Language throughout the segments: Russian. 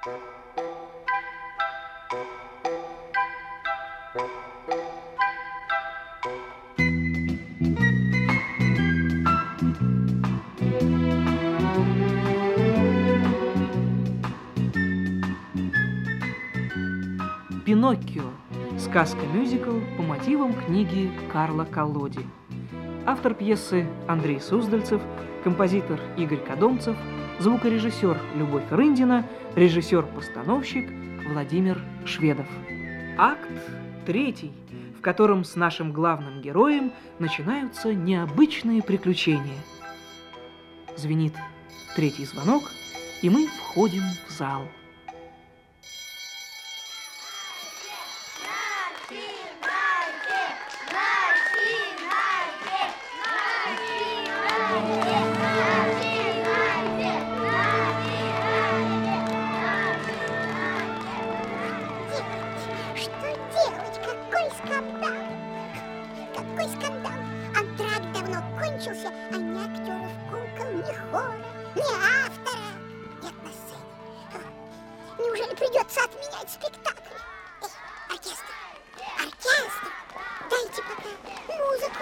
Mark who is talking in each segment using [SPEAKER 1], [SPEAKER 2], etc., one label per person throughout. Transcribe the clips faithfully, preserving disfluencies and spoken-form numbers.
[SPEAKER 1] Пиноккио. Сказка-мюзикл по мотивам книги Карла Колоди. Автор пьесы Андрей Суздальцев, композитор Игорь Кодомцев, звукорежиссер Любовь Рындина, режиссер-постановщик Владимир Шведов. Акт третий, в котором с нашим главным героем начинаются необычные приключения. Звенит третий звонок, и мы входим в зал.
[SPEAKER 2] А ни актеров кукол, ни хора, ни автора нет на сцене. Неужели придется отменять спектакль? Эй, оркестр! Оркестр! Дайте пока музыку.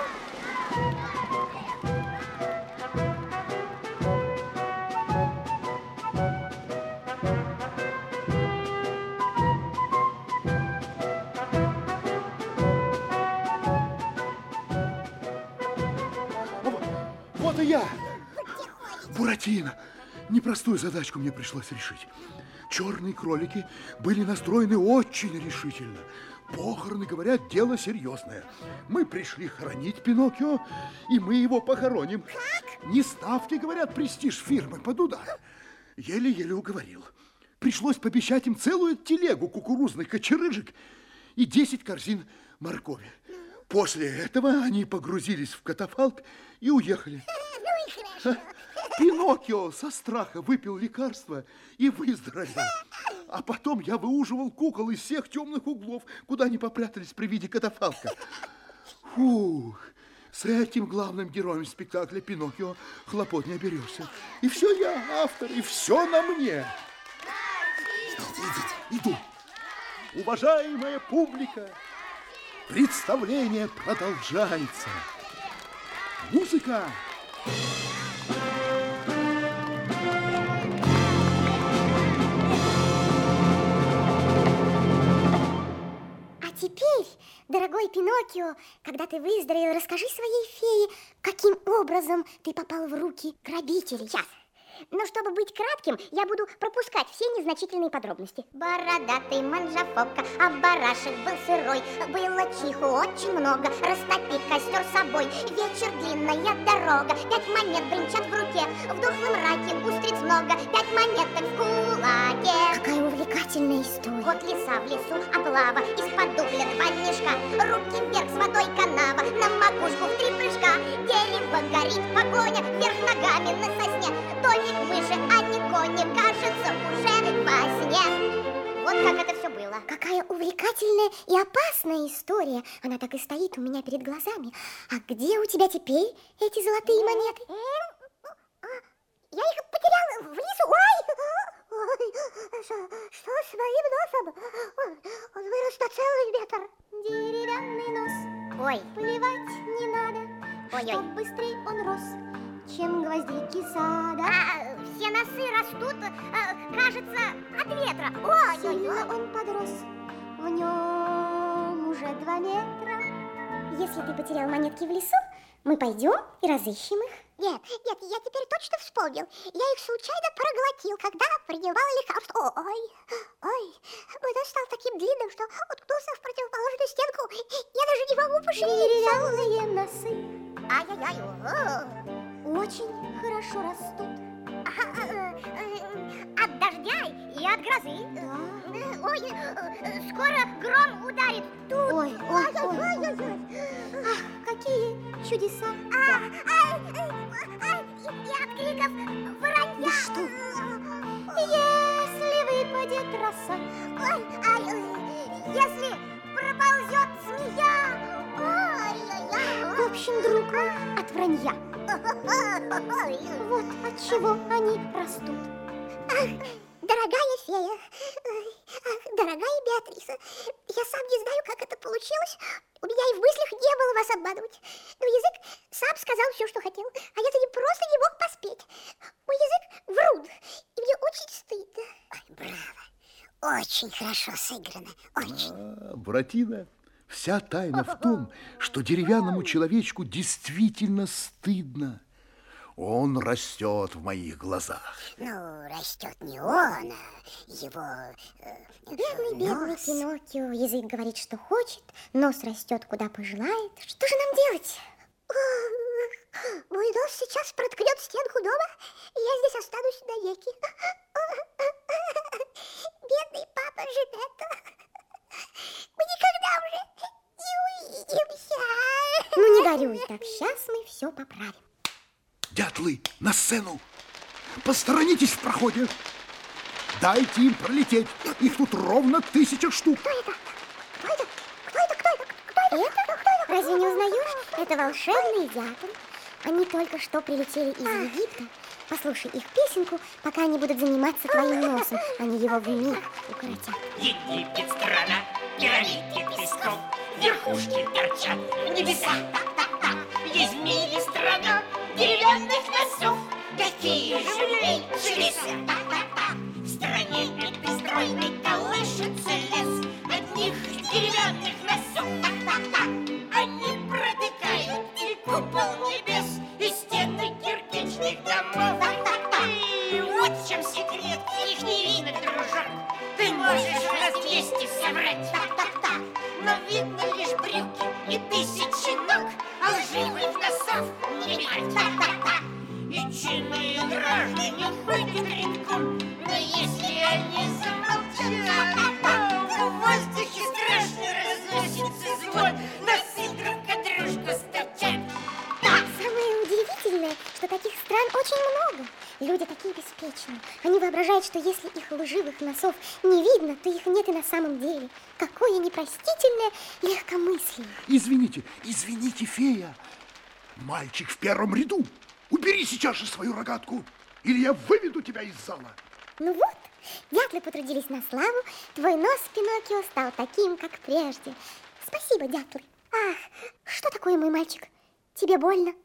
[SPEAKER 3] Вот и я! Буратино! Непростую задачку мне пришлось решить. Черные кролики были настроены очень решительно. Похороны, говорят, дело серьезное. Мы пришли хоронить Пиноккио, и мы его похороним. Как? Не ставьте, говорят, престиж фирмы под удар. Еле-еле уговорил. Пришлось пообещать им целую телегу кукурузных кочерыжек и десять корзин моркови. После этого они погрузились в катафалк и уехали.
[SPEAKER 2] Ну и хорошо.
[SPEAKER 3] Пиноккио со страха выпил лекарство и выздоровел. А потом я выуживал кукол из всех темных углов, куда они попрятались при виде катафалка. Фух, с этим главным героем спектакля Пиноккио хлопот не оберешься. И все я автор, и все на мне. Идите, идите, иду. Уважаемая публика, представление продолжается. Музыка!
[SPEAKER 2] А теперь, дорогой Пиноккио, когда ты выздоровел, расскажи своей фее, каким образом ты попал в руки грабителей. Сейчас. Но чтобы быть кратким, я буду пропускать все незначительные подробности. Бородатый манжафока, а барашек был сырой. Было чиху очень много, растопи костер собой. Вечер, длинная дорога, пять монет бренчат в руке. В духлом мраке устриц много, пять монеток в кулаке. Какая увлекательная история. Вот лиса в лесу, облава, из-под дубля два мешка. Руки вверх, с водой канава, на макушку в три прыжка. Дерево горит, погоня, вверх ногами на сосне. Домик мыши, а не кони, кажется, уже во сне. Вот как это все было. Какая увлекательная и опасная история. Она так и стоит у меня перед глазами. А где у тебя теперь эти золотые монеты? Я их потеряла в лесу. Ой! Ой! Что с моим носом? Он вырос на целый метр. Деревянный нос. Ой, плевать не надо. Ой-ой. Чтоб быстрее он рос, чем гвоздики сада. А, все носы растут, а, кажется, от ветра. Ой, сильно он подрос, в нем уже два метра. Если ты потерял монетки в лесу, мы пойдем и разыщем их. Нет, нет, я теперь точно вспомнил. Я их случайно проглотил, когда принимал лекарство. Ой, ой, мой нос стал таким длинным, что уткнулся в противоположную стенку. Я даже не могу пошевелиться. Деревянные носы. Ай-яй-яй, ого. Очень хорошо растут. От дождя и от грозы. Да. Ой, скоро гром ударит. Тут. Ой, ой, ой, ой, ой, ой. Ах, какие чудеса. А, а, а, и от криков воронья. Да что? Если выпадет роса. Ой, ай, если проползет змея. Ой-ой-ой. В общем, друг мой, от вранья. Вот от чего они растут. Ах, Дорогая фея, ах, дорогая Беатриса, я сам не знаю, как это получилось. У меня и в мыслях не было вас обманывать. Но язык сам сказал все, что хотел, а я-то не просто не мог поспеть. Мой язык врун, и мне очень стыдно.
[SPEAKER 4] Ой, браво, очень хорошо сыграно, очень.
[SPEAKER 3] А, Буратино, вся тайна в том, что деревянному человечку действительно стыдно. Он растет в моих глазах.
[SPEAKER 4] Ну, растет не он, а его э,
[SPEAKER 2] Бедный, бедный
[SPEAKER 4] нос.
[SPEAKER 2] Пиноккио. Язык говорит, что хочет, нос растет, куда пожелает. Что же нам делать? Мой нос сейчас проткнет стенку дома, и я здесь останусь навеки. Бедный папа Жепетто. Мы никогда уже не увидимся. Ну, не горюй так, сейчас мы все поправим.
[SPEAKER 3] Дятлы, на сцену! Посторонитесь в проходе! Дайте им пролететь! Их тут ровно тысяча штук!
[SPEAKER 2] Кто это? Кто это? Кто это? Кто это? Кто это? Это? Кто это? Разве не узнаешь? Это волшебные дятлы. Они только что прилетели из Египта. Послушай их песенку, пока они будут заниматься твоим носом. Они его вмиг укоротят.
[SPEAKER 5] Египет страна, пирамиды песков, верхушки торчат в небеса. Есть в мире страна деревянных носов, какие же чудеса. В стране этой стройной колышется лес одних деревянных носов. Они протыкают и купол небес, и стены кирпичных домов. И вот в чем секрет их невинных дружок. Ты можешь раз двести соврать, но видно лишь брюки и тысячи ног, а лживых носов не видать. И чинные граждане ходят редком, но если они замолчат, в воздухе страшно разносится звон, носы друг от дружку стучат.
[SPEAKER 2] Самое удивительное, что таких стран очень много. Люди такие беспечные. Они воображают, что если их лживых носов не видно, то их нет и на самом деле. Какое непростительное легкомыслие.
[SPEAKER 3] Извините, извините, фея. Мальчик в первом ряду. Убери сейчас же свою рогатку, или я выведу тебя из зала.
[SPEAKER 2] Ну вот, дятлы потрудились на славу. Твой нос, Пиноккио, стал таким, как прежде. Спасибо, дятлы. Ах, что такое, мой мальчик? Тебе больно?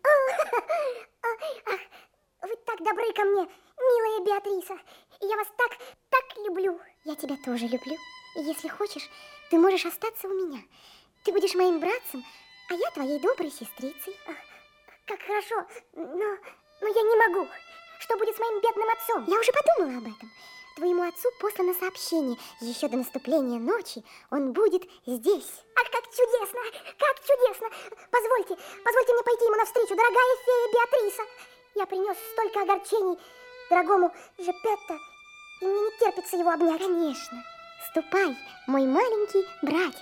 [SPEAKER 2] Ах, вы так добры ко мне, милая Беатриса. И я вас так, так люблю. Я тебя тоже люблю. И если хочешь, ты можешь остаться у меня. Ты будешь моим братцем, а я твоей доброй сестрицей. Ах, как хорошо, но, но я не могу. Что будет с моим бедным отцом? Я уже подумала об этом. Твоему отцу послано сообщение. Еще до наступления ночи он будет здесь. Ах, как чудесно! Как чудесно! Позвольте, позвольте мне пойти ему навстречу, дорогая фея Беатриса. Я принес столько огорчений дорогому Жепетто, и мне не терпится его обнять. Конечно. Ступай, мой маленький братец.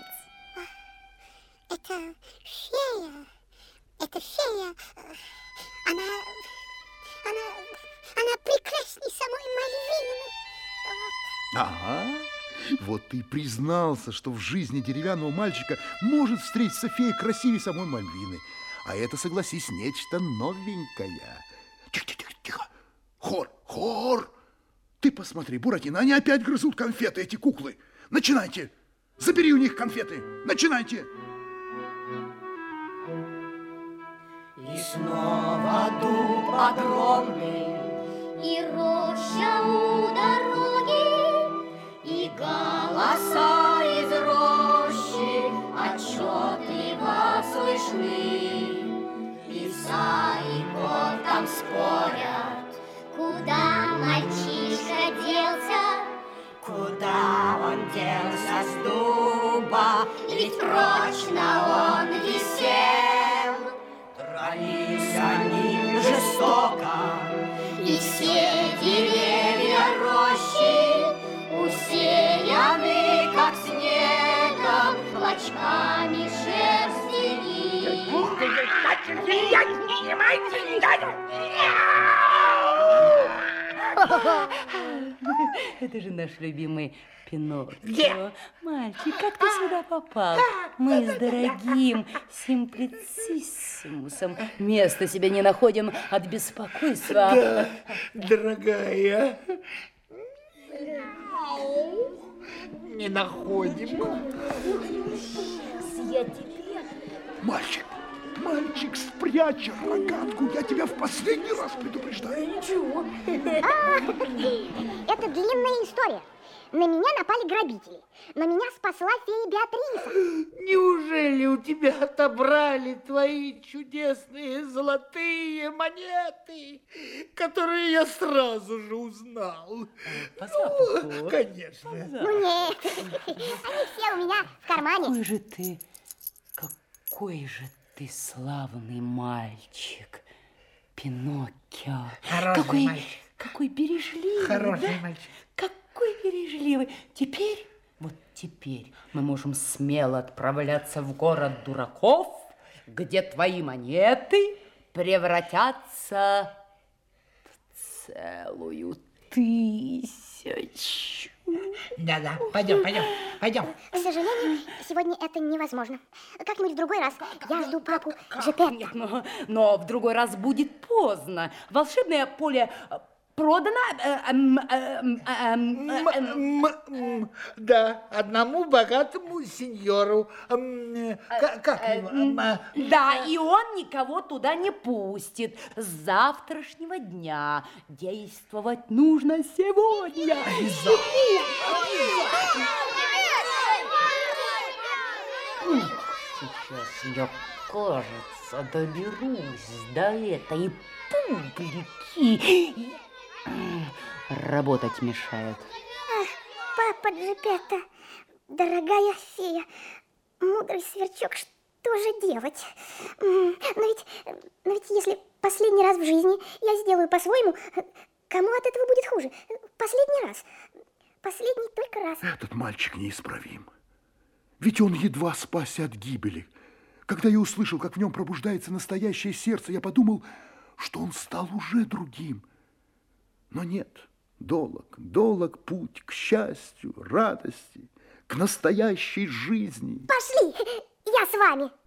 [SPEAKER 4] Это фея. Это фея. Она... Она... Она прекрасней самой Мальвины. Вот.
[SPEAKER 3] Ага. Вот ты и признался, что в жизни деревянного мальчика может встретиться фея красивее самой Мальвины. А это, согласись, нечто новенькое. Тихо, тихо, тихо. Хор, хор. Ты посмотри, Буратино, они опять грызут конфеты, эти куклы. Начинайте. Забери у них конфеты. Начинайте.
[SPEAKER 5] И снова дуб огромный,
[SPEAKER 6] и роща у дороги,
[SPEAKER 5] и голоса из рощи отчетливо слышны. Лиса и кот там спорят,
[SPEAKER 6] куда мальчишка делся,
[SPEAKER 5] куда он делся с дуба, ведь прочно он висел. Дрались они жестоко, и все деревья рощи усеяны, как снегом, клочками шерсти.
[SPEAKER 7] Это же наш любимый Пиноккио. Где? Мальчик, как ты сюда попал? Мы с дорогим Симплициссимусом места себе не находим от беспокойства.
[SPEAKER 8] Да, дорогая,
[SPEAKER 5] не находим.
[SPEAKER 6] Я тебе.
[SPEAKER 3] Мальчик, мальчик, спрячь рогатку. Я тебя в последний раз предупреждаю.
[SPEAKER 6] Ничего.
[SPEAKER 2] Это длинная история. На меня напали грабители, но меня спасла фея Беатриса.
[SPEAKER 5] Неужели у тебя отобрали твои чудесные золотые монеты, которые я сразу же узнал?
[SPEAKER 7] По запаху.
[SPEAKER 5] Ну, конечно.
[SPEAKER 2] Ну нет, они все у меня в кармане.
[SPEAKER 7] Какой же ты, какой же ты славный мальчик, Пиноккио.
[SPEAKER 5] Хороший
[SPEAKER 7] какой,
[SPEAKER 5] мальчик.
[SPEAKER 7] Какой бережливый,
[SPEAKER 5] Хороший
[SPEAKER 7] да?
[SPEAKER 5] мальчик.
[SPEAKER 7] Какой бережливый. Теперь, вот теперь мы можем смело отправляться в город дураков, где твои монеты превратятся в целую тысячу.
[SPEAKER 5] Да-да, пойдем, пойдем, пойдем.
[SPEAKER 2] К сожалению, сегодня это невозможно. Как-нибудь в другой раз. Я жду папу Джепетто.
[SPEAKER 7] Нет, но, но в другой раз будет поздно. Волшебное поле продано. э, эм, эм, эм,
[SPEAKER 5] М-
[SPEAKER 7] эм,
[SPEAKER 5] м- м, Да, одному богатому сеньору. М, э, ка- Как его? М, э,
[SPEAKER 7] Да, и он никого туда не пустит. С завтрашнего дня действовать нужно сегодня. Сейчас я, кажется, доберусь до этой публики. Работать мешает.
[SPEAKER 2] Папа Джепетто, дорогая фея, мудрый сверчок, что же делать? М, Но ведь, но ведь если последний раз в жизни я сделаю по-своему, кому от этого будет хуже? Последний раз. Последний только раз.
[SPEAKER 3] Этот мальчик неисправим. Ведь он едва спасся от гибели. Когда я услышал, как в нем пробуждается настоящее сердце, я подумал, что он стал уже другим. Но нет, долог, долог путь к счастью, радости, к настоящей жизни.
[SPEAKER 2] Пошли, я с вами.